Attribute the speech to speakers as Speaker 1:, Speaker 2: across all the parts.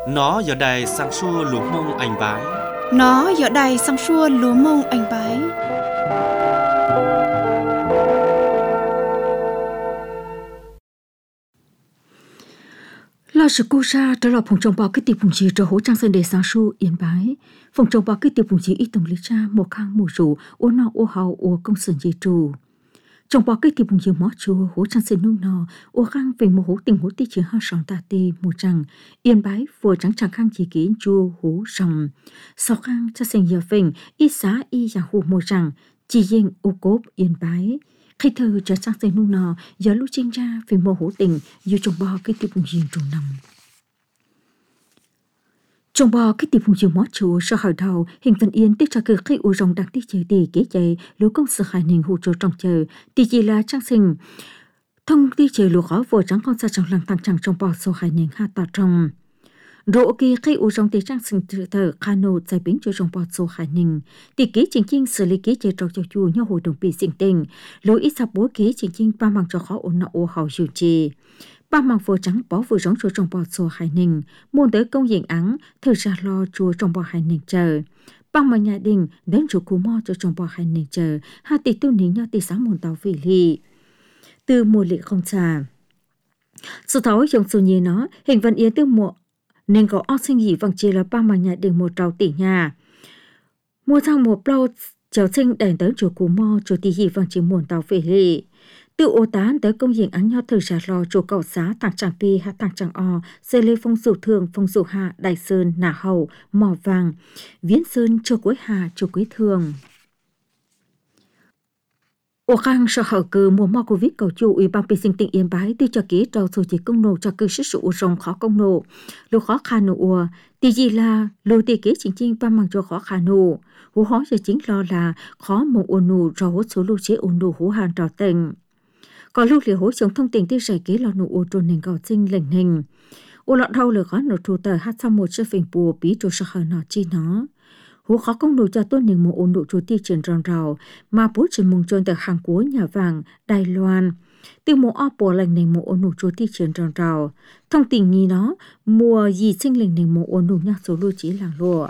Speaker 1: Nó giờ đây sang xua lúa mông anh bái.
Speaker 2: Nó giờ đây sang xua lúa mông anh bái.
Speaker 3: Là sự cô ra trở lại phòng trồng bò cái tiệp vùng gì trở hỗ trang sân đề sang xu yên bái. Phòng trồng bò cái tiệp vùng gì ít tổng lý cha một khang mùa rủ ô nọ ô hào ô công sườn gì trù. Trong bò cái tiệp vùng gì mó chùa hỗ trang sân nung nọ ô khang về một hỗ tình hỗ tí chỉ hai sòng tà tì một trăng yên bái vừa trắng trắng khang chỉ kiến chùa hỗ sòng. Sau khang cha sân giờ phình ít xá y giả hủ một trăng chỉ riêng ô cốp yên bái. Khi thơ trở sang sân nung nọ giờ lúc sinh ra về một hỗ tình dù trong bò cái tiệp vùng gì trù nằm. Trong bò cái tiệp vùng chiều mó chủ sau hỏi đầu hình phần yên tích ra cơ khi u rong đặc tích chơi tì kế chạy lúa công sự hải nền hụ trò trong chờ tì chỉ là trang sinh thông tì chơi lúa khó vừa trắng con sa trong làng tăng chẳng trong bò số hải nền hạ tọa trong rỗ kỳ khi u rong tì trang sinh thờ khano giải biến cho trong bò số hải nền tì kế chính chính xử lý kế chơi trò cho chùa nhau hội đồng bị sinh tình lúa ít sắp búa kế chính chính ba mang cho khó ổn nọ ô hào dù trì ba mang vừa trắng bỏ vừa giống chùa trong bò chùa hải ninh môn tới công diện ắng thời ra lo chùa trong bò hải ninh chờ bằng mà nhà đình đến chùa cù mo cho trong bò hải ninh chờ hai tỷ tu nín nhau tỷ sáng môn tàu vị lì từ mùa lị không xa sự thấu dòng số nhì nó hình văn yến từ mùa nên có óc sinh gì vàng chỉ là ba mà nhà đình một trào tỷ nhà mua sang một lâu cháu sinh đèn tới chùa cù mo chùa tỷ gì vàng chỉ môn tàu vị lì từ ô tán tới công diện áng nhau thời trả lo chỗ cầu xá thằng chẳng pi hạ thằng chẳng o xây lê phong sủ thường phong sủ hạ đại sơn nả hầu mỏ vàng viễn sơn chỗ cuối hà chỗ cuối thường ô khang sợ hở cờ mùa mò covid cầu chủ ủy ban sinh tỉnh yên bái từ cho ký trâu số chỉ công nô cho cư sức sụ rồng khó công nô lô khó khăn nô ua thì gì là lô thì kế chính chính ba mang cho khó khăn nô hú hóa cho chính lo là khó mộng ua nô rồi hốt số lô chế ua nô hú hàn trò tình có lúc liều hối chống thông tin tiêu giải kế lò nụ ô trồn nền gạo sinh lệnh hình ô lọt thâu lửa khó nụ trù tờ hát xong một chiếc phình bùa bí trù sắc hờ nọ chi nó hú khó công nụ cho tôn nền một ô nụ trù ti chuyển ròn rào mà bố chuyển mùng trôn tờ hàng cuối nhà vàng Đài Loan từ một o bùa lệnh nền một ô nụ trù ti chuyển ròn rào thông tin như nó mùa gì sinh lệnh nền một ô nụ nhạc số lưu chí làng lụa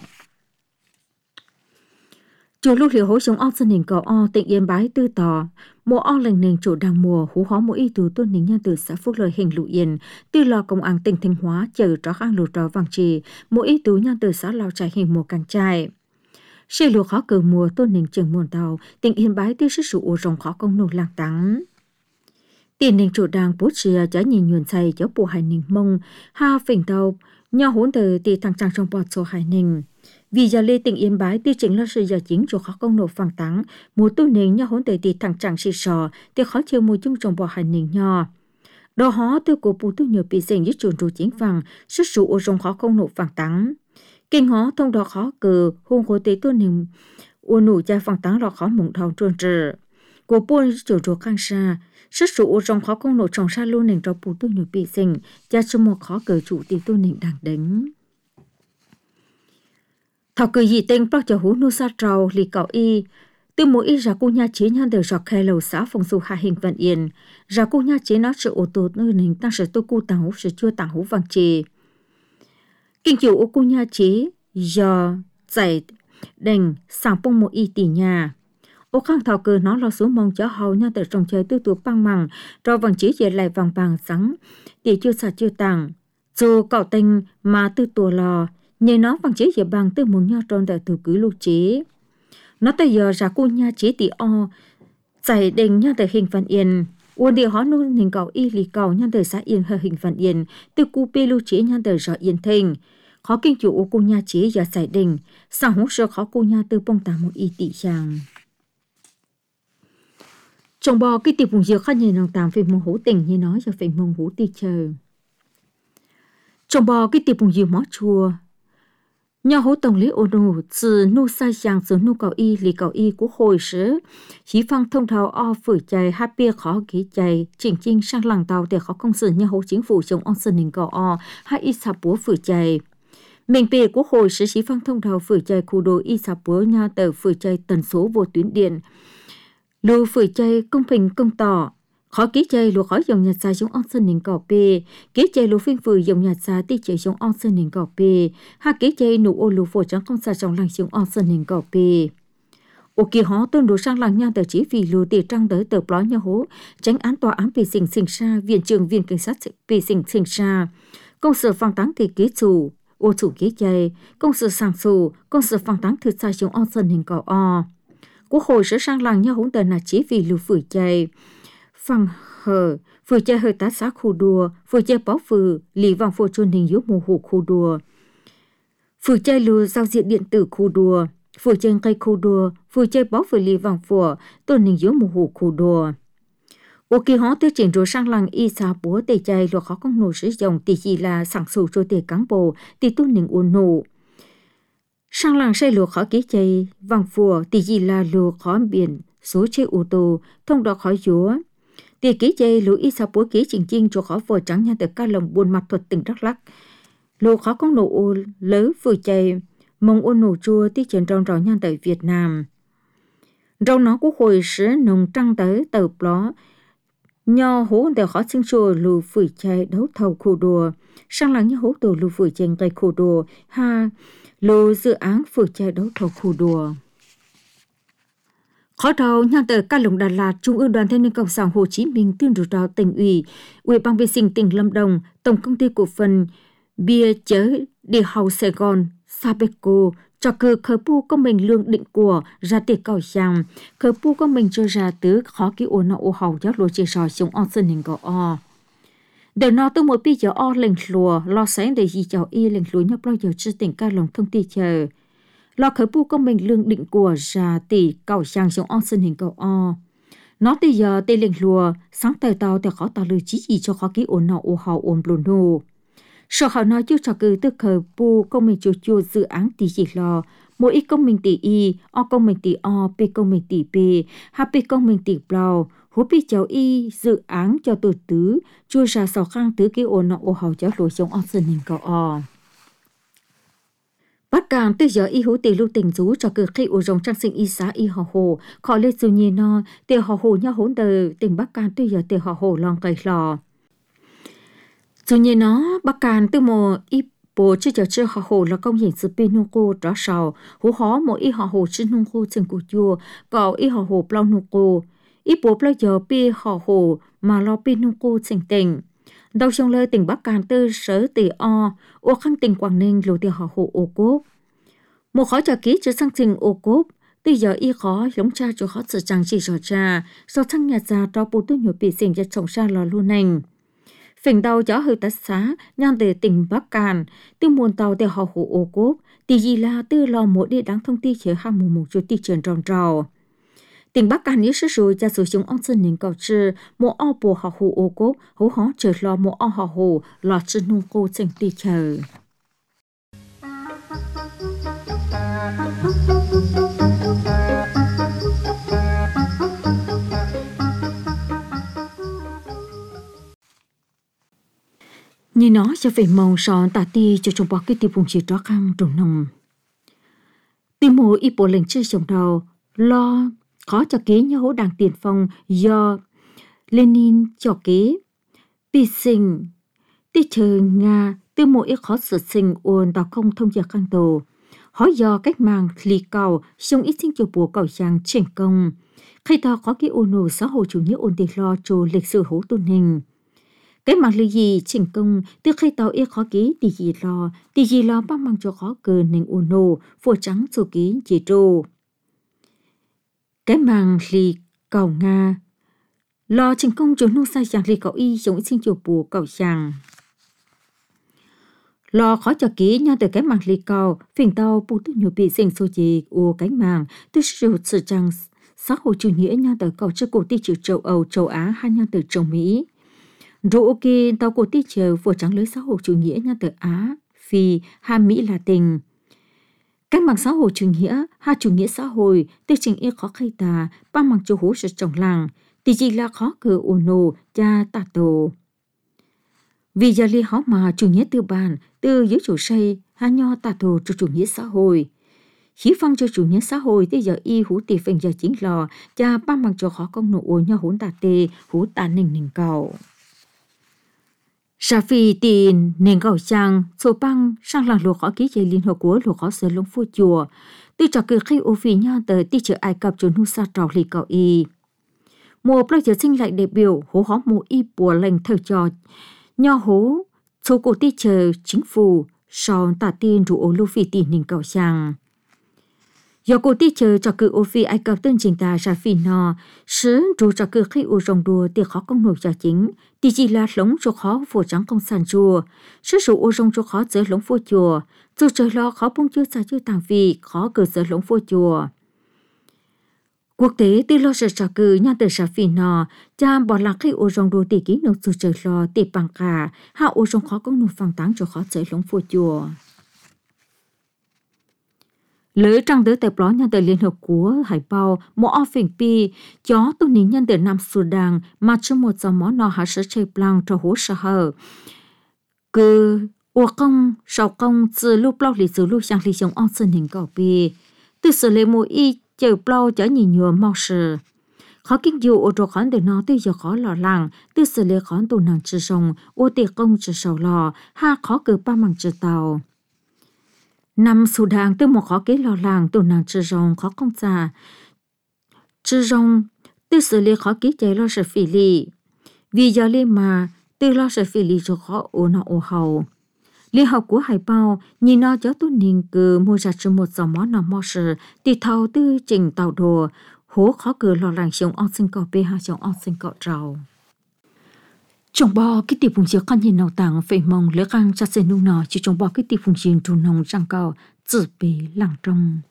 Speaker 3: chủ lúc liều hối chống o sân hình cầu o tỉnh yên bái tư tỏ mùa o lành nền chủ đang mùa hú hóa mỗi y tù tôn nính nhân từ xã Phúc Lợi hình lụ yên tư lò công an tỉnh Thanh Hóa chờ tró khang lụt trò vàng trì mỗi y tù nhân từ xã Lào Trải hình mùa càng trai xe lụa khó cờ mùa tôn nính trường muôn tàu tỉnh yên bái tư sức sụ rồng khó công nô lạc tắng tiền nền chủ đang bố chia chả nhìn nhuần say chó bùa hải nền mông ha phỉnh tàu nhau hỗn từ tỷ thằng chàng trong bọt số hải nền vì giờ lê tỉnh yên bái tiêu chính là sự giờ chính cho khó công nộp phẳng tắng mùa tu nền nhau hỗn từ tỷ thằng chàng xì sò thì khó chiều mùa chung trong bò hải nền nho đó hó tiêu cổ bù tu nhiều bị dành với chuồn trù chính phẳng xuất sụ ở trong khó công nộp phẳng tắng kinh hó thông đó khó cờ hôn khối tế tu nền u nụ cha phẳng tắng là khó mộng thầu chuồn trừ cổ buôn chuồn trù khang xa xuất sụ ở trong khó công nộp trong xa luôn nền cho bù tu nhiều bị dành cha cho một khó cờ chủ tỷ tu nền đang đánh thảo cười gì tên bác cho hú nu sa trầu lì cậu y từ mỗi y ra cô nha chế nhân đều dọc khe lầu xã phòng du hạ hình vận yên ra cô nha chế nó sự ô tô nơi nền tăng sự tô cu tàng hú sự chua tàng hú vàng trì kinh chủ ô cô nha chế giờ giải đành sàng bông một y tỷ nhà ô khang thảo cười nó lo xuống mong cho hầu nha từ trong chơi tư tụ băng mằng rồi vàng chế về lại vàng vàng sáng tỷ chưa sạch chưa tàng dù cậu tên mà tư tụ lò nhờ nó bằng chế giờ bằng từ muốn nhau tròn tại từ cứ lục chế nó tới giờ ra cô nha chế tỷ o giải đình nhau tại hình phản yên uốn địa hóa nôn hình cầu y lì cầu nhau tại xã yên hơi hình phản yên từ cu pê lục chế nhau tại rõ yên thình khó kinh chủ ô cô nha chế giờ giải đình sao hú sơ khó cô nha từ bông tà một y tỷ chàng trong bò cái tiệp vùng dừa khác nhìn lòng tạm về mong hữu tình như nói cho về mong hữu ti chờ trong bò cái tiệp vùng dừa mó chùa nhà hỗ tổng lý ô nô từ nu sai giang từ nu cầu y lì cầu y của hội sứ chỉ phăng thông thầu o phử chạy hai bia khó ký chạy chỉnh chinh sang làng tàu để khó công sự nhà hỗ chính phủ chống on sơn đình cầu o hai y sạp búa phử chạy mình bề của hội sứ chỉ phăng thông thầu phử chạy khu đồ y sạp búa nhà tờ phử chạy tần số vô tuyến điện lưu phử chạy công bình công tỏ khó ký chơi lúa khó dùng nhà xa giống on sơn nền cỏ bê ký chơi lúa phiên phừ dùng nhà xa tí chơi giống on sơn nền cỏ bê ha ký chơi nụ ô lúa phổ trắng không xa trong làng giống on sơn nền cỏ bê ô kỳ họ tương đối sang làng nha tờ chỉ vì lúa tiền trăng tới tờ pló nhà hố tránh án tòa án bị sinh xa viện trường viện cảnh sát bị sinh xa công sở phong táng thì ký chủ ô chủ ký chơi công sở sang chủ công sở phong táng thực xa giống on sơn nền cỏ o quốc hội sẽ sang làng nha hố tờ là chỉ vì lúa phử chơi phăng hờ phử chơi hơi tá xá khu đùa phử chơi bó phử lì vòng phù chuồn hình yếu mù hủ khu đùa phử chơi lúa giao diện điện tử khu đùa phử chơi cây khu đùa phử chơi bó phử lì vòng phù tuần hình yếu mù hủ khu đùa ô kỳ hóa tiêu chỉnh rồi sang làng y xá búa tề chơi lúa khó công nổ sử dụng tỷ chỉ là sản xuất cho tề cán bộ tỷ tuần hình uốn nổ sang làng xây lúa khó ký chơi vòng phù tỷ chỉ là lúa khó biển số chơi ô tô thông đó khó dúa tỷ ký chơi lúa y xá búa ký chỉnh chinh cho khó phù trắng nha từ ca lồng buôn mặt thuật tỉnh Đắk Lắk lúa khó công nổ ô lớn phù chơi mong ôn nổ chua tí chuyện rong rong nhan tại Việt Nam rong nó quốc hội sử nông trăng tới tờ pló nho hố đều khó sinh chua lù phủi chạy đấu thầu khu đùa sang làng như hố tổ lù phủi chạy cây khu đùa ha lù dự án phủi chạy đấu thầu khu đùa khó đầu nhan tờ ca lồng Đà Lạt Trung ương Đoàn Thanh niên Cộng sản Hồ Chí Minh tuyên rủ rào tỉnh ủy Ủy ban vệ sinh tỉnh Lâm Đồng Tổng công ty cổ phần bia chớ địa hậu Sài Gòn Sabeco cho cơ khởi pu công mình lương định của ra tiệc cầu rằng khởi pu công mình cho ra tứ khó ký ổn ô hậu giáo lúa chia sò xuống on sơn hình gò o để nó từ một pi giờ o lệnh lúa lo sáng để gì cháu y lệnh lúa nhập bao giờ chưa tỉnh ca lòng thông tin chờ lo khởi pu công mình lương định của ra tỷ cầu rằng xuống on sơn hình gò o nó từ giờ tây lệnh lúa sáng tay tàu để khó tạo lời chỉ gì cho khó ký ổn ô hậu ổn lùn nô sở họ nói chưa cho cứ từ khởi pu công mình chua dự án tỷ chỉ lo mỗi ít công mình tỷ y o công mình tỷ o p công mình tỷ p happy công mình tỷ blau hú pi cháu y dự án cho tổ tứ chua ra sò khang tứ cái ồn nọ ô hậu cháu lối sống on sơn hình cầu o bắt càng từ giờ y hú tỷ lưu tình rú cho cứ khi ô rồng trang sinh y xá y họ hồ khó lên dù nhiên no tỷ họ hồ nhau hỗn đời tỉnh bắc càng từ giờ tỷ họ hồ lòng cày lò dù nhiên nó bắc càng từ một ít bộ chưa giờ chưa họ hồ là công hiện sự pin nung cô rõ sầu hú hó mỗi ít họ hồ trên nung cô trên cụ chùa còn ít họ hồ plau nung cô ít bộ plau giờ pi họ hồ mà lo pin nung cô trên tỉnh đầu trong lời tỉnh bắc càng từ sở tỷ o ô khang tỉnh Quảng Ninh lô tiền họ hồ ô cốp một khó cho ký chữ sang trình ô cốp từ giờ y khó giống cha cho khó sự chẳng chỉ rõ cha sau thăng nhà già cho bộ tôi nhiều bị xỉn cho chồng xa lò luôn nành phình đầu gió hơi tát xá nhan từ tỉnh Bắc Càn từ muôn tàu để họ hồ ô cốp tỷ gì là từ lò mỗi đi đáng thông tin chế ham mù cho thị trường tròn trò tỉnh Bắc Càn nhớ sử dụng ra sử dụng on sơn nín cầu trừ một o bộ họ hồ ô cốp hú hó chờ lò một o họ hồ lò chân nung cô trên thị chờ như nó cho về mong sòn tà ti cho trong bọc cái tiệp vùng chỉ đó cam trồng nồng tìm mùa y bộ lệnh chơi trồng đầu lo khó cho kế nhớ hố đảng tiền phong do Lenin cho kế pi sinh ti chờ Nga từ mùa y khó sự sinh ôn tàu không thông giờ căn tổ hỏi do cách mang lì cầu xong ít sinh cho bùa cầu giang thành công khi ta có cái ôn nổ xã hội chủ nghĩa ổn định lo cho lịch sử hố tôn hình cái mặt lý gì thành công từ khi tàu y khó ký tỷ gì lo bắt mang cho khó cờ nền ôn nổ phổ trắng số ký chỉ trô cái màng lì cầu Nga lo thành công cho nông sai giang lì cầu y giống sinh cho bùa cầu giang lo khó cho ký nhau từ cái màng lì cầu phình tàu bù tư nhiều bị sinh số gì của cái màng từ sự trang xã hội chủ nghĩa nhau từ cầu cho cổ thị trường châu Âu châu Á hay nhau từ châu Mỹ rồi ok tàu cổ thị trường vừa trắng lưới xã hội chủ nghĩa nhau từ Á Phi hay Mỹ Latin các mạng xã hội chủ nghĩa hay chủ nghĩa xã hội tiêu trình y khó khai tà ba mạng chủ hữu sự trồng làng thì chỉ là khó cờ ono cha tà tổ vì giờ li họ mà chủ nghĩa tư bản từ dưới chủ xây hay nho tà tổ cho chủ nghĩa xã hội Khí phong cho chủ nghĩa xã hội thì giờ y hú tỷ phình giờ chính lò cha ba bằng cho khó công nụ ôi nhau hún tà tê hú tà nình cầu. Sa phi tiền nền cầu sang số băng sang làng lúa khó ký chế liên hợp của lúa khó sửa lông phu chùa. Từ trò cười khi ô phi nhau tới tí chữ Ai Cập cho nu sa trò lì cầu y. Mùa bao giờ sinh lại đề biểu hố hó mùa y bùa lệnh thời trò. Nho hố số cổ tí chờ chính phủ sau tà tin rủ ô lô phi tiền nền cầu sang. Do cô tí chờ cho cử ô phi Ai Cập tên trình ta ra phi nò, sứ rủ cho cử khi ô rồng đùa thì khó công nổi cho chính, thì chỉ là lống cho khó phổ trắng công sản chùa, sứ rủ ô rồng cho khó giới lống phô chùa, dù trời lo khó bông chưa xa chưa tàng vì khó cử giới lống phô chùa. Quốc tế tư lo sợ cho cử nhà tờ ra phi nò, cha bỏ lạc khi ô rồng đùa thì ký nộp dù trời lo thì bằng cả, hạ ô rồng khó công nổi phẳng táng cho khó giới lống phô chùa. Lỡ trang đỡ tập đó nhân tờ Liên Hợp Quốc Hải Bao một ở phình pi chó tu nín nhân tờ Nam Sudan mà cho một dòng món nọ hạ sở chơi blanc cho hố sở hở cứ ua công sau công từ lúc bao lì từ lúc sang lì trong ông sơn hình cầu pi từ sở lệ mùi y chờ bao chở nhìn nhựa mau sờ khó kinh dụ ô tô khán để nó từ giờ khó lò làng từ sở lệ khán tù nàng trừ sông ô tiệc công trừ sầu lò ha khó cử ba mảng trừ tàu. Nam Sudan từ một khó kế lo làng tù nàng trừ rồng khó công già. Trừ rồng từ xử lý khó kế chế lo sợ phỉ lì. Vì giờ lê mà từ lo sợ phỉ lì cho khó ổ nọ ổ hầu. Liên hợp của Hải Bao nhìn nó cho tôi ninh cử mua ra cho một dòng món nọ mò sở thì thầu tư trình tàu đồ hố khó cử lo làng sống ong sinh cọ bê ha sống ong sinh cọ trầu. Trong bò cái tiệp phùng chiếc con nhìn nào tàng phê mong lỡ căng chặt xe nung nọ chỉ trong bò cái tiệp phùng chiên trù nông răng cao tự bế làng trong.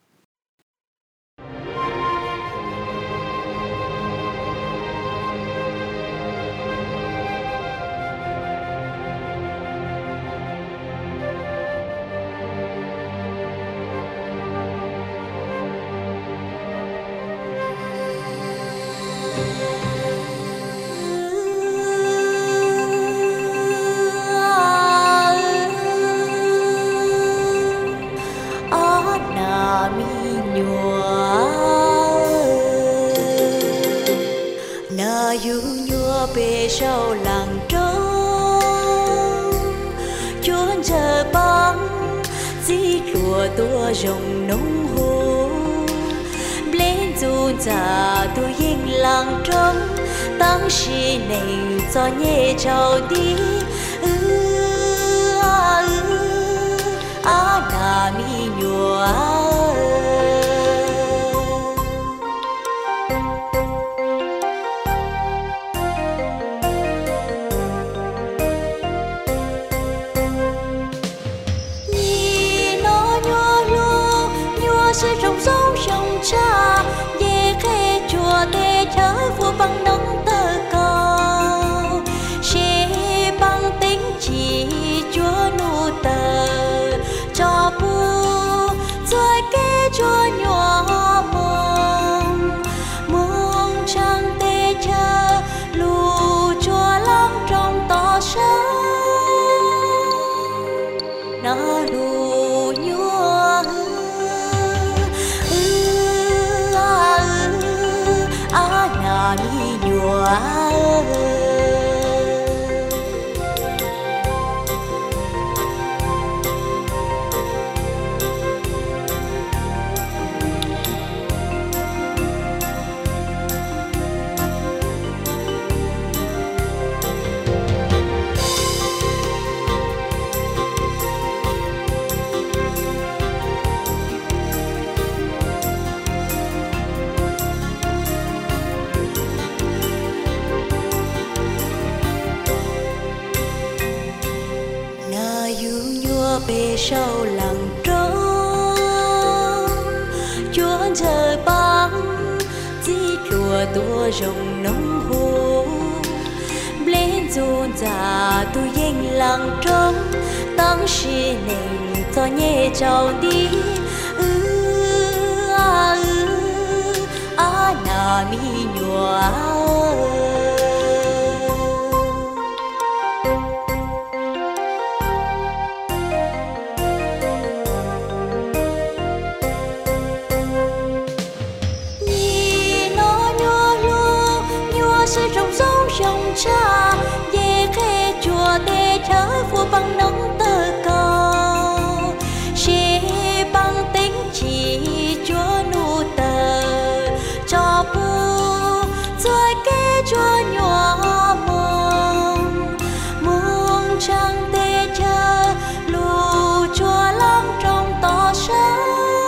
Speaker 4: Sau làng trống chuôn chờ bóng dĩ lùa tua rồng nông hồ lên dù già tôi yên làng trống tăng sĩ này cho nhẹ trao đi nà mi nhùa sẽ rồng râu rồng cha về khe chùa để chở vua bằng nông tơ cao sẽ bằng tính chỉ chúa nụ tờ cho bu rồi kê chúa nhỏ mong mong trăng tê chờ lù chúa lắm trong tỏ sớm nó lù mi nhùa bề sau làng trống chuôn trời băng dĩ lùa tua rồng nông hồ lên dồn già tôi yên làng trống tăng sĩ nền cho nhẹ trao đi nà mi nhùa rồi kê cho nhỏ mong chẳng tê chờ lù cho lắm trong to sớm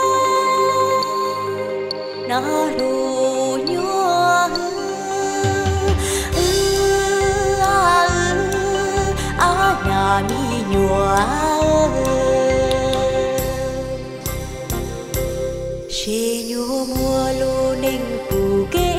Speaker 4: nó lù nhua nhà mi nhua she nhua mùa lù ninh phù kê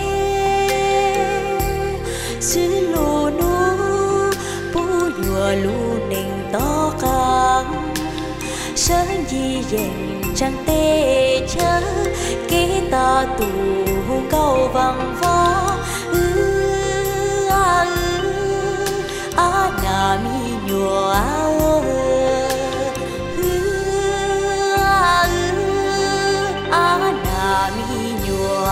Speaker 4: xứ lù nu pu nhua lù ninh to căng sớm gì dành chẳng tê chớ kế ta tù câu vang vó nhà mi nhua nhà mi nhua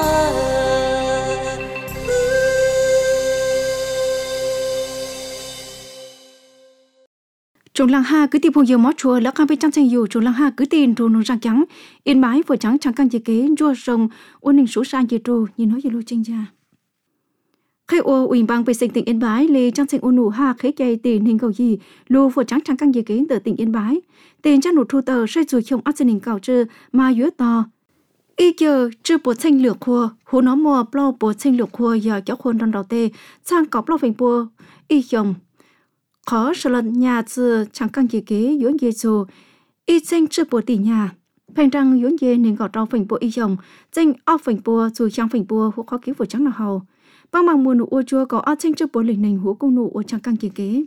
Speaker 2: Trùng lăng ha cứ tìm phong yêu mót chùaแล้วข้ามไปจังเซงอยู่trùng lăng ha cứ tiền trù nông răng trắng yên bái vừa trắng chẳng căng chỉ kế rùa rồng ôn ninh số sang chỉ trù nhìn nói gì lưu tranh ra khi ô ủy ban về tỉnh Yên Bái lê trang sinh ôn nụ ha khế chạy tiền hình cầu gì lù vừa trắng chẳng căng gì kế từ tỉnh Yên Bái tiền trang nụ thu tờ xây rồi không áp sinh cầu trừ mà dưới to y chờ chưa bộ sinh lược khua hú nó mùa plo bộ sinh lược khua giờ cháu khuôn đòn đầu tê sang cọp lo phình bùa y chồng khó sợ lần nhà chưa chẳng căng gì kế dưỡng dê dù y sinh chưa bộ tỷ nhà phèn răng dưỡng dê nên gọt rau phình bùa y chồng sinh ốc phình bùa dù chẳng phình bùa hú khó cứu vừa trắng nào hầu băng bằng mùa nụ ô chua có ớt sinh trước bố lịch nành hú công nụ ô chẳng căng kỳ kế.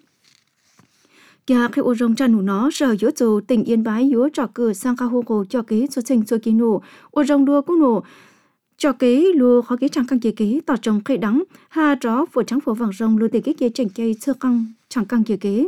Speaker 2: Kìa khi ô rồng cha nụ nó sở dỗ dù tỉnh Yên Bái dỗ trọ cửa sang ca hô cổ cho kế số sinh số ký nụ ô rồng đua công nụ cho kế lùa khó kế chẳng căng kỳ kế tỏ trồng khệ đắng hà rõ vừa trắng vừa vàng rồng lùa tề kế kế chảnh chay sơ căng chẳng căng kỳ kế.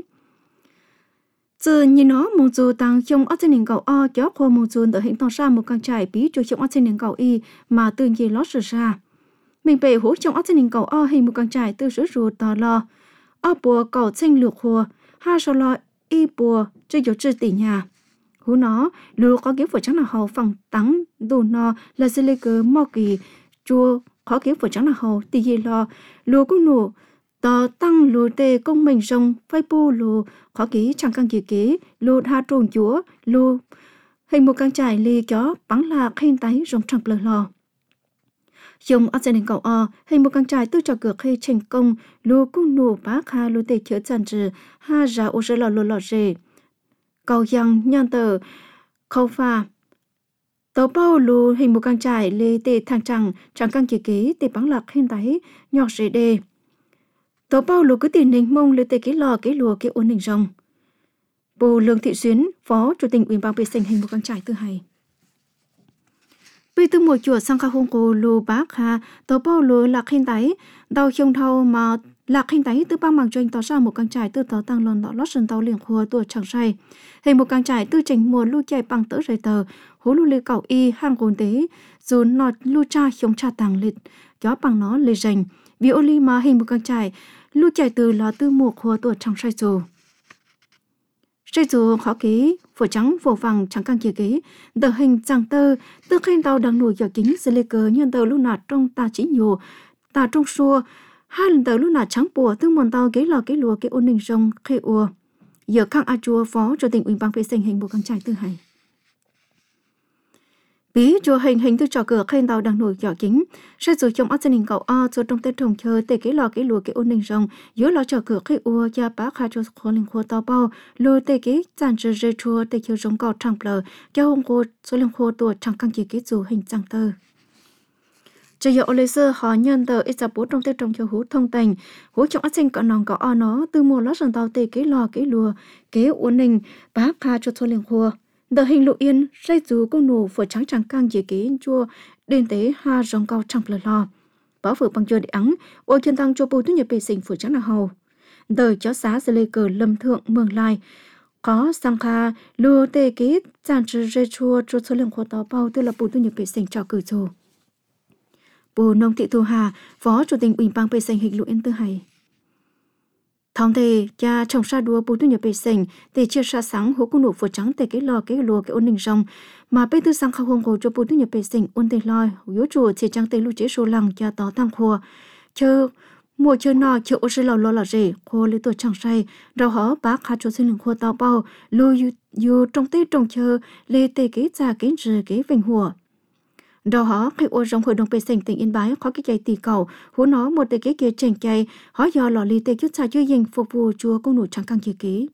Speaker 2: Giờ nhìn nó mong dù tăng trong ớt sinh cầu o kéo khô mong dù ở hình tỏ ra một căn trải bí cho trong ớt sinh cầu y mà tương nhiên lót sửa ra. Mình bề hỗ trong ớt sinh cầu o hình một căn trải từ rửa rùa tỏ lo o bùa cầu sinh lược hùa ha so lo y bùa chơi dỗ chơi tỉ nhà hú nó lùa có kiếm phở trắng là hầu phẳng tắng đồ nó là dê lê cớ mò kỳ chua khó kiếm phở trắng là hầu tỉ gì lo lùa cũng nụ tỏ tăng lùa tê công mình rồng phai bù lùa khó ký chẳng căng kỳ kế lùa ha trồn chúa lùa hình một căn trải lì chó bắn là khen tái rồng trăng lờ lò dùng ớt sinh cầu o hình một căn trải tư cho cửa khi thành công lùa cung nụ bá kha lùa tê chữa chăn trừ ha ra ô rê lò lùa lò rê cầu yang nhân tờ khâu pha tàu bao lùa hình một căn trải lê tê thang trăng chẳng căng kỳ kế tê bắn lạc khen tái nhọt rê đê tàu bao lùa cứ tiền hình mông lê tê cái lò cái lùa cái ôn hình rồng bồ Lương Thị Xuyến phó chủ tịch ủy ban vệ sinh hình một căn trải thứ hai. Vì từ mùa chuột sang khá hông cô lù bác hà, tàu bao lù lạc hình tái, đau không thâu mà lạc hình tái từ ba mảng doanh tỏ ra một căn trải từ tàu tăng lòn đỏ lót sân tàu liền khua tuổi chẳng say. Hình một căn trải từ trình mùa lưu chạy bằng tỡ rời tờ, hố lưu lê cảo y hàng gồn tế, dù nọt lưu cha không cha tàng lịch, gió bằng nó lê rành, vì ô ly mà hình một căn trải, lưu chạy từ lò từ mùa khua tuổi chẳng say dù. Xây dù khó ký, phổ trắng phổ vàng trắng căng kia kế, tờ hình chẳng tơ, tơ khen tàu đang nổi giỏ kính sẽ lê cờ nhân tờ lúc nạt trong ta chỉ nhiều, ta trong xua, hai lần tờ lúc nạt trắng bùa tương mòn tàu kế lò kế lùa kế ôn ninh rông khê ua. Giờ khang A Chua phó chủ tịch ủy ban vệ sinh hình bộ căn trải thứ hai. Bí chùa hình từ trò cửa khen tàu đang nổi giỏ kính, xây dù trong ớt sinh cầu o cho trong tết trồng chờ tê kế lò kế lùa kế ôn ninh rông, giữa lò trò cửa khê ua gia bá kha cho khô linh khô tàu bao, lùa tê kế giàn trừ rê chua tê chờ rông cầu trăng plờ, cho hông khô số linh khô tuổi trăng căng chỉ kế dù hình trăng tơ. Chờ giờ lê sơ họ nhân tờ ít sạp bố trong tết trồng chờ hú thông tình, hú trong ớt sinh cọ nòng cọ o nó từ mùa lót sần tàu tê kế lò kế lùa kế ôn ninh bá kha cho số linh khô. Đờ hình lộ yên, xây dù công nụ phở trắng trắng căng dễ kế chua, đền tế ha rong cao trăng lờ lò. Bảo phở bằng chua để ắng, ô chân tăng cho bù thu nhập bề sinh phở trắng là hầu. Đờ chó xá sẽ lê cờ lâm thượng mường lai. Có sang kha, lùa tê kế, giàn trừ rê chua cho số lượng khóa tàu bao tư là bù thu nhập bề sinh cho cử dù. Bù Nông Thị Thu Hà, phó chủ tịch ủy ban bề sinh hình lộ yên tư hay. Thông thì cha trồng sa đua bù tu nhập bề sinh để chia sa sáng hố cung nụ phổ trắng để cái lò cái lùa cái ôn đình rong mà bên tư sang khâu hông cổ cho bù tu nhập bề sinh ôn tê loi yếu chùa chỉ trắng tê lưu chế số lằng cha tỏ tăng khua chờ mùa chờ nọ chờ ô sẽ lò lo là gì khô lấy tuổi chẳng say đầu họ bác khá cho xin lừng khô tao bao lưu yu trong tết trong chờ lê tê cái già cái rì cái vinh hùa đầu họ khi ô trong hội đồng bề sinh tỉnh Yên Bái có cái chạy tì cầu hú nó một tê cái kia chèn chạy họ do lò lì tê chút xa chưa dành phục vụ chùa công nụ trắng căng kia ký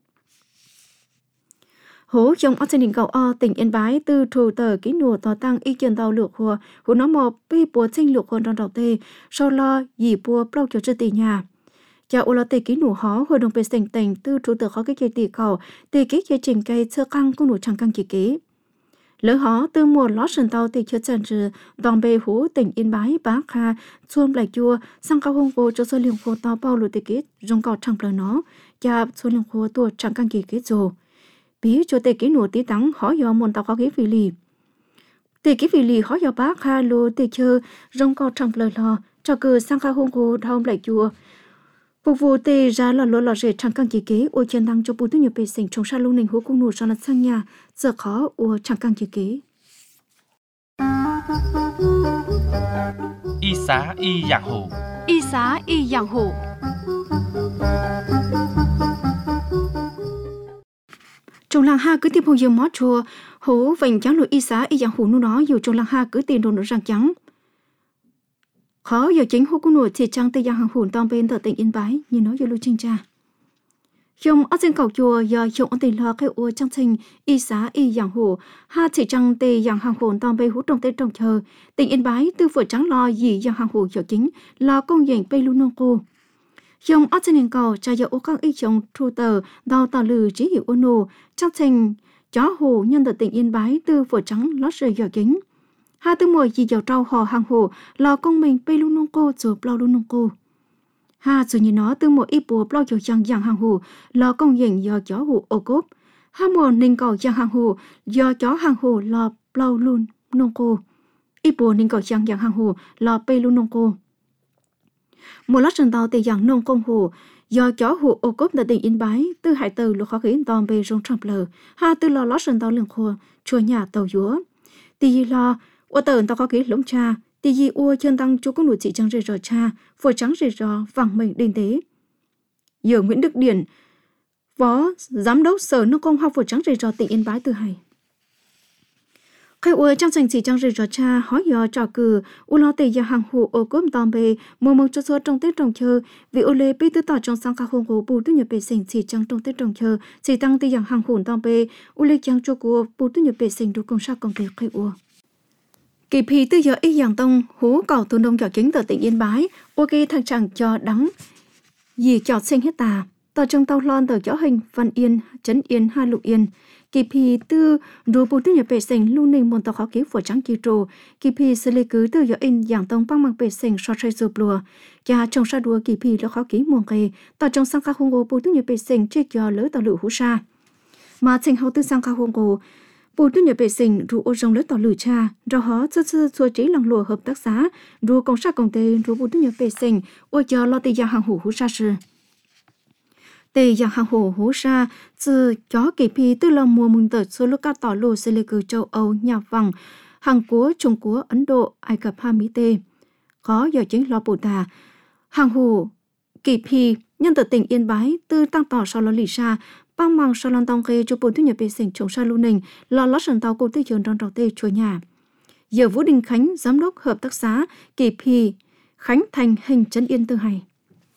Speaker 2: hố trong ở tỉnh cầu o tỉnh Yên Bái từ thủ tờ ký nụ tỏ tăng ý kiến tàu lược hùa hú nó một bê bùa sinh lược hồn trong đầu tê sau lo dì bùa bao cho tì nhà cha ô lo tê ký nụ họ hội đồng bề sinh tỉnh từ thủ tờ có cái chạy tì cầu tê cái kia chèn cây sơ căng công nụ trắng căng kia ký lỡ họ từ mùa lót sườn tàu thì chưa chân trừ đòn bề hú tỉnh Yên Bái bá kha xuông lại chua sang cao hông cô cho số lượng khô tàu bao lụt tiết rong cọt trong lời nó cha số lượng khô tua chẳng căn kỳ kết rồi bí cho tê ký nụ tí tắng họ do môn tàu có cái vị lì tê ký vị lì họ do bá kha lô tê chơi rong cọt trong lời lo cho cứ sang cao hông cô thao lại chua phục vụ tê ra là lô lò rể chẳng căn kỳ kế ô chiến thắng cho bù tư nhập bề sinh trong sa lông nình hú cung nụ cho nó sang nhà giờ khó ô chẳng căn kỳ kế
Speaker 1: y xá y dạng hổ
Speaker 2: y xá y dạng hổ trong làng ha cứ tìm hồ dương mót chùa hố vành trắng lụi y xá y dạng hổ nu nó dù trong làng ha cứ tìm đồ nó răng trắng khó giờ chính hô cung nụ chỉ trăng tây giang hàng hồn tòng bên tờ tỉnh Yên Bái như nói vô lưu trinh cha trong ở trên cầu chùa giờ trong ở tỉnh lo cái ô trăng sinh y xá y giang hồ ha chỉ trăng tây giang hàng hồn tòng bên hú trong tây trong chờ tỉnh Yên Bái tư phở trắng lo gì giang hàng hồ giờ chính lo công diện bay luôn nông cô trong ở trên cầu cha giờ ô các y trong thu tờ đào tờ lử chỉ hiểu ô nô trăng sinh chó hồ nhân tờ tỉnh Yên Bái tư phở trắng lót rơi giờ chính hai tư mùa gì giàu trâu hò hàng hồ lò công mình bay luôn nông cô rồi bao luôn nông cô ha rồi nhìn nó tư mùa ít bùa bao giàu chẳng dạng hàng hồ lò công diện do chó hồ ô cốp hai mùa ninh cầu dạng hàng hồ do chó hàng hồ lò bao luôn nông cô ít bùa ninh cầu chẳng dạng hàng hồ lò bay luôn nông cô một lát sần tàu từ dạng nông công hồ do chó hồ ô cốp tại tỉnh Yên Bái tư hải từ lục khó khí tòn về rong trầm lờ ha tư lò lát sần tàu lường khô chùa nhà tàu dúa tì lo ô tờn tao có cái lũng cha tì gì ua chân tăng chú có nụ chị trắng rề rò cha phổi trắng rề rò vàng mình đền tế giờ Nguyễn Đức Điển phó giám đốc sở nông công học phổi trắng rề rò tỉnh Yên Bái từ hải khai ua trong sành chị trắng rề rò cha hỏi giờ trò cử u lo tì giờ hàng hồ ô cốm tòm bề mùa mông cho số trong tết trồng chờ vì ô lê bí tư tỏ trong sang ca hông hồ bù tư nhập bề sinh chị trắng trong tết trồng chờ chị tăng tì giờ hàng hồn tòm bề u lê trắng cho của bù tư nhập bề sinh đủ công sa công ty khai ua kỳ phi tư giờ y giang tông hú cầu tuần đông cho chính tờ tỉnh Yên Bái ok thằng chàng cho đắng gì cho sinh hết tà tờ trong tàu lon tờ cho hình Văn Yên Trấn Yên Hai Lục Yên kỳ phi tư đồ bù tư nhập bề sinh lưu ninh môn tàu khó ký phổ trắng kỳ trù kỳ phi xử lý cứ tư giờ in giang tông băng bằng bề sinh so sánh dùm lùa cha trong sa đua kỳ phi lo khó ký muôn kề tờ trong sang ca hông gồ bù tư nhập bề sinh chết cho lỡ tàu lửa hú sa mà sinh hậu tư sang ca hông gồ bù tư nhập bề sinh ru ô rong lỡ tàu lửa cha rồi họ xưa chỉ lòng lùa hợp tác xã ru công sa công ty ru bù tư nhập bề sinh ô cho lo tì giang hàng hủ hú sa sư tì giang hàng hủ hú sa từ chó kỳ phi tư lòng mùa mừng tờ số lúc các tàu lùa sẽ lê cử châu Âu nhà vàng Hàn Quốc Trung Quốc Ấn Độ Ai Cập Ha Mỹ tê có giờ chính lo bù tà hàng hủ kỳ phi nhân tờ tỉnh Yên Bái tư tăng tỏ sau lo lì sa băng bằng sau lần tông khê cho bồn thu nhập bề sinh trồng sa lưu nình lò lót sần tàu cô tây trường trong trò tây chùa nhà giờ Vũ Đình Khánh giám đốc hợp tác xã kỳ phi Khánh Thành hình Trấn Yên Tư Hải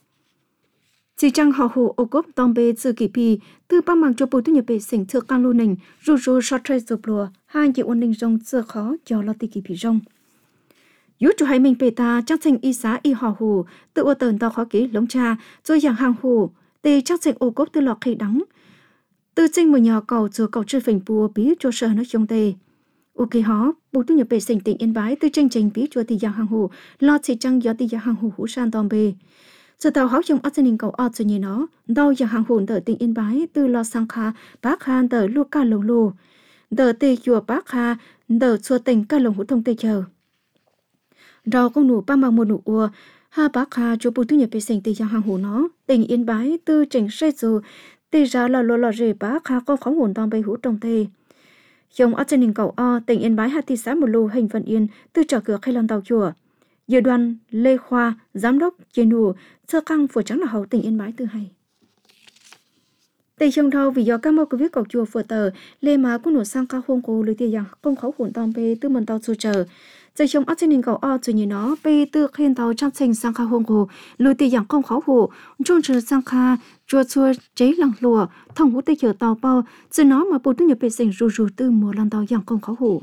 Speaker 2: chỉ trang họ hồ ô cốp tông bê từ kỳ phi tư băng bằng cho bồn thu nhập bề sinh thưa cang lưu nình ru short trade dập lùa hai chị ôn ninh rong sơ khó cho lo tì kỳ phi rong yếu cho hai mình bề ta chắc thành y xá y họ hồ tự ô tờn tao khó ký lống cha rồi dạng hàng hồ tê chắc thành ô cốp tư lọ khi đắng từ sinh một nhà cầu giờ cầu chơi phình bùa bí cho sở nó trong tề ok họ bù thu nhập bề sinh tỉnh Yên Bái từ chương trình bí cho thì giang hàng hồ lo chỉ trăng do thì giang hàng hồ hú san tòm bề giờ tàu háo trong Arsenal cầu ở như nó đau giang hàng hồn tờ tỉnh Yên Bái từ lo sang kha bác khan tờ lu ca lồng lô tờ tê chùa bác kha tờ chùa tỉnh ca lồng hú thông tê chờ đầu con nụ ba bằng một nụ ua ha bác kha cho bù thu nhập bề sinh tỉnh giang hàng hồ nó tỉnh Yên Bái tư chỉnh xây dù tê ra là lô lò rể bá khá có khóng hồn tòng bày hữu trong tê. Dòng ở trên hình cầu O, tỉnh Yên Bái hạ thị xã một lô hình vận yên từ trò cửa khai lần tàu chùa. Dự đoàn Lê Khoa, giám đốc chuyên nụ, sơ căng phổ trắng là hậu tỉnh Yên Bái tư hay. Tây trong thâu vì do các mô của viết cầu chùa phở tờ, lê má cũng nổ sang cao khung cô lưu tiêu rằng công khấu hồn tòng bê tư mần tàu chùa chờ. Dây trong ở trên hình cầu O chủ nhìn nó bê tư khen tàu trang trình sang cao khung cô lưu tiêu rằng công khấu hồ, trôn trừ sang kha, chùa chùa cháy lăng lùa, thông hút tây chở tàu bao, dù nó mà bố tư nhập bê sinh rù rù tư mùa lần tàu rằng công khấu hồ.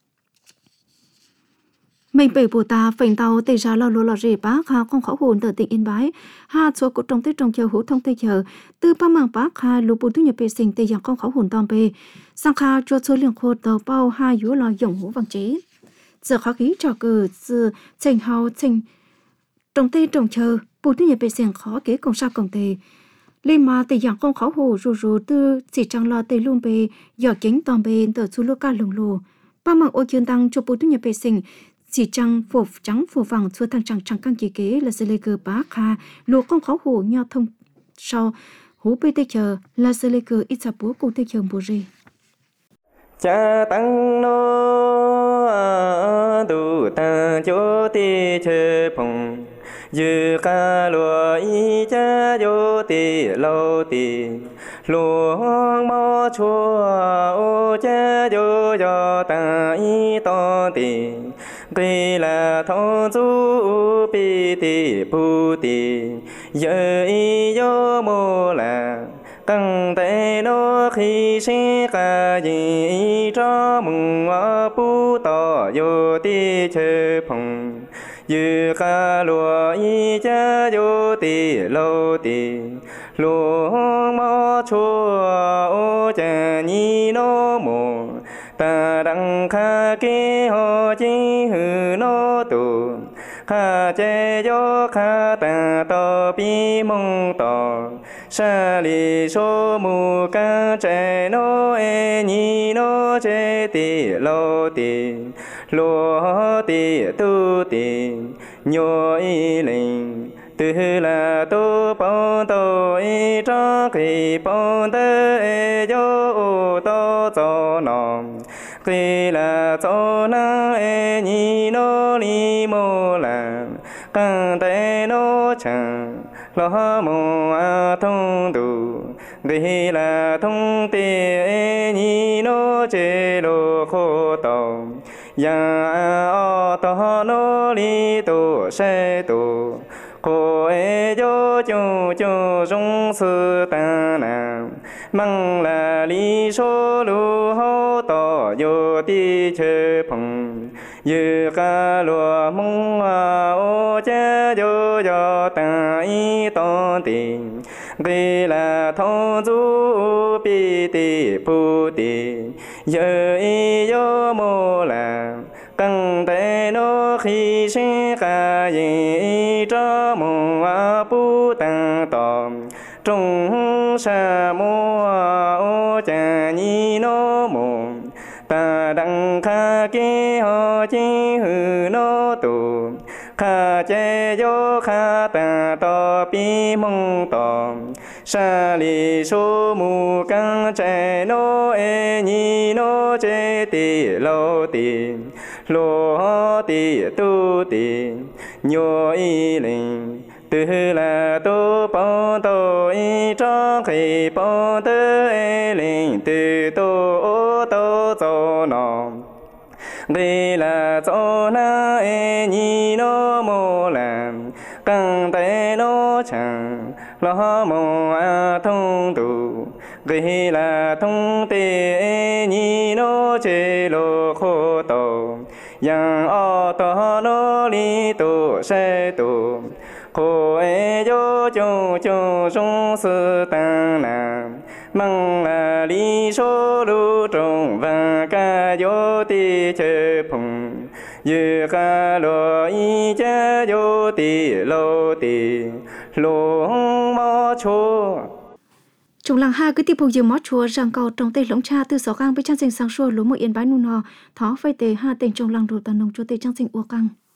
Speaker 2: Mình bể bồ ta phành tàu tây ra lò lô lò rể bá khá công khảo hồn từ tỉnh Yên Bái ha số của trong tây trong chờ hữu thông tây chờ từ ba mảng bá khá lô bù thu nhập bề sinh tây giang công khảo hồn tòm bề sang khá cho số lượng khô tàu bao hai yếu lò dòng hữu vàng chế giờ khó khí trò cử giờ trình hào trình trong tây trong chờ bù thu nhập bề sinh khó kế công sao công tây lên mà tây giang công khảo hồ rù rù từ chỉ trang lo tây luôn bề giỏ chính tòm bề từ su lô ca lồng lô ba mảng ô chuyên tăng cho bù thu nhập bề sinh chỉ trăng phổ trắng phổ vàng xua thang trăng căng kỳ kế là sê lê cơ bá kha lúa công khảo hồ nhau thông sau hú bê tê chờ là sê lê cơ ít sạp búa cùng tê chờ bùa rì
Speaker 5: cha tăng nô đủ ta chỗ tê chờ phong dư ca lúa y cha vô tê lâu tê lúa mò chua ô cha vô cho ta y to tê cây là thọ du bi tê bu tê giờ y vô mô là căng tay nó khi sẽ cả gì cho mừng ở bu tỏ vô tê chơi phong dư ca lúa y cha vô tê lâu tê lúa mò chua ô cha nhi nó mồ ta đăng kha kế ho chi hư nó tù kha chế yo kha ta to bi mong to sa li so mu ca chế nó e nhi nó chế tì lâu tì lúa tì tu tì nhô y linh từ là tu bao tô y cho khi bao tơ e yo to cho nòng khi là cho na e nhi nó li mô là căng tay nó chẳng lo mô a thông đủ khi là thông tê e nhi nó chế lô khô tàu ya o to nó li tu se tu cô e yo chu chu rong sư ta nam mang là lý số lu hô tỏ yo ti chê phong như ca lúa mong ô cha yo yo ta y to tình vì là thọ du bi ti pu ti giờ y yo mô là căng tay nó khi sẽ cả gì cho mô bu tăng tòm trong sa mô ô cha nhi nó mô ta đăng kha kế ho chi hư nó tù kha chế yo kha ta to bi mong tòm sa li số mu căng chế nó e nhi nó chế tì lâu tì lúa tì tu tì nhô y linh từ là tu bao tô y cho khi bao tơ e linh từ tu tô cho nó vì là cho na e nhi nó mô làm căng tay nó chẳng lo mô a thông đủ vì là thông tê e nhi nó chế lô khô tàu yang o to nó li tu se tu cô e yo chu chu rong sư tăng nam mang là lý số lu trong và ca yo ti chê phong như ca lúa y cha yo ti lâu ti lúa mò chua
Speaker 2: Trong làng hai cái tiếp tục dừng mót chùa rằng cầu trong tây lũng cha từ sáu gang với trang sinh sáng sủa lúa một Yên Bái nung nò thó phơi tề ha tình trong làng đồ tần nông chúa tề trang sinh ua căng